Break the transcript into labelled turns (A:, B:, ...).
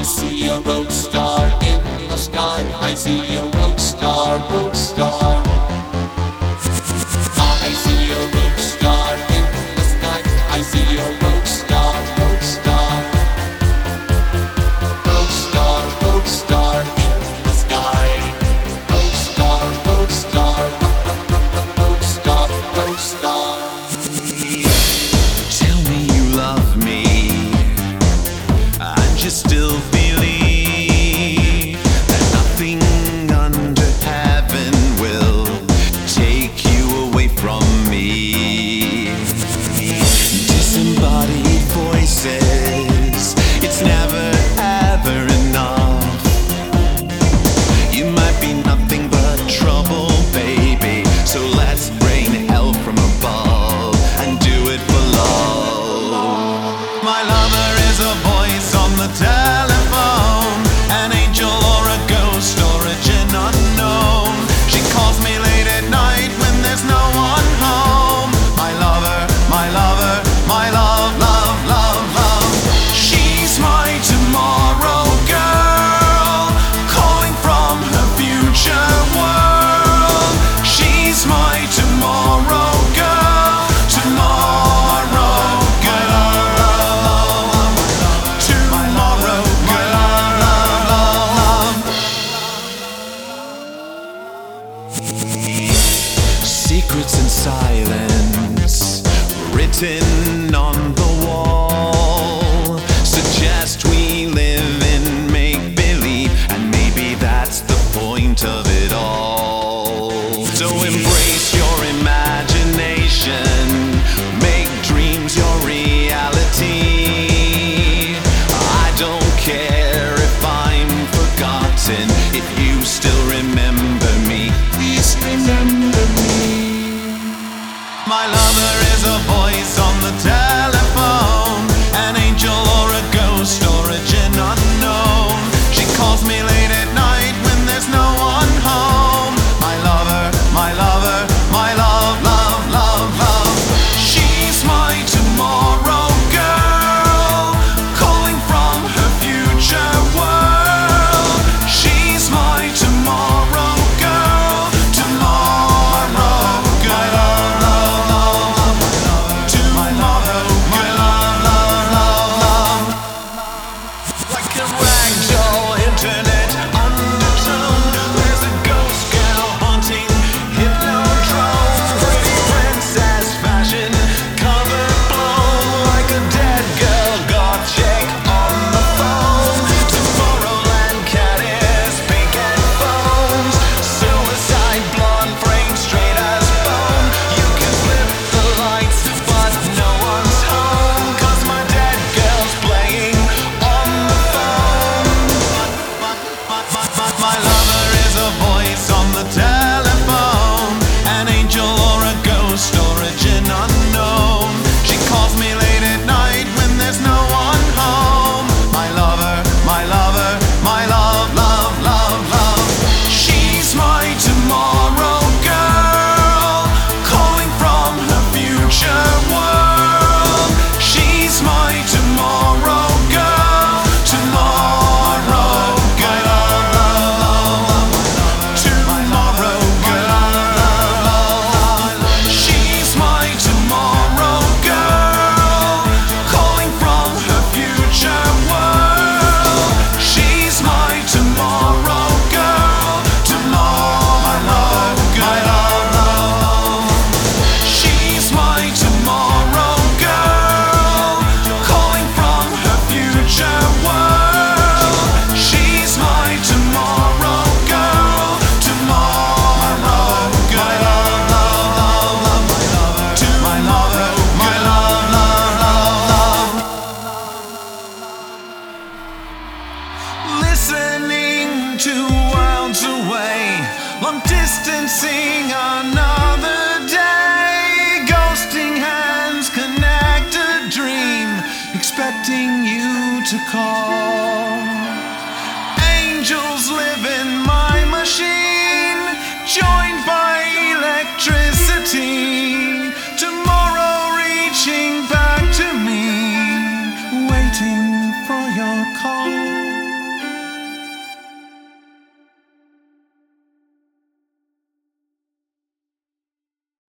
A: I see a road star in the sky. I see a road star, road star. I see a road star in the sky. I see a road star, road star. Road star, road star in the sky. Road star, road star. Road star, road star.
B: Tell me you love me, and you still believe that nothing under heaven will take you away from me. Disembodied voices, it's never ever enough. You might be nothing but trouble, baby, so let's rain hell from above and do it for love. My lover is a voice on the telephone, an angel or a ghost, origin unknown. She calls me late at night when there's no one home. My lover, my lover, my love, love, love, love. She's my tomorrow girl, calling from her future world. She's my tomorrow girl, tomorrow girl, tomorrow girl. Secrets and silence written on the wall suggest we live in make-believe, and maybe that's the point of it all. So embrace your imagination, make dreams your reality. I don't care if I'm forgotten, if you still remember me, please remember me. My lover is a voice on the telephone, an angel or a ghost, origin unknown. She calls me late at night when there's no one home. My lover, my lover, my love, love, love, love. She's my tomorrow girl, calling from her future world. She's my tomorrow girl, tomorrow girl. Like a ragdoll internet undertone, there's a ghost gal haunting Hypnodrome. Pretty princess fashion, cover blown, like a dead girl goth chick on the phone. Tomorrowland cat ears, pink and bones, suicide blonde frame straight as bone. You can flip the lights, but no one's home, 'cause my dead girl's playing on the phone. My lover is a voice on the telephone, an angel or a ghost, origin unknown. She calls me late at night when there's no one home. My lover, my lover, my love, love, love, love. She's my tomorrow girl, calling from her future world. She's my tomorrow girl, tomorrow girl, tomorrow girl. She's my tomorrow girl, calling from her future world. She's my tomorrow girl, tomorrow girl. She's my tomorrow girl, calling from her future world. She's my tomorrow girl, tomorrow girl. Tomorrow girl. Listening to worlds away, long distancing another day. Ghosting hands connect a dream, expecting you to call. Angels live in my machine, joined by electricity. Tomorrow reaching back to me, waiting for your call.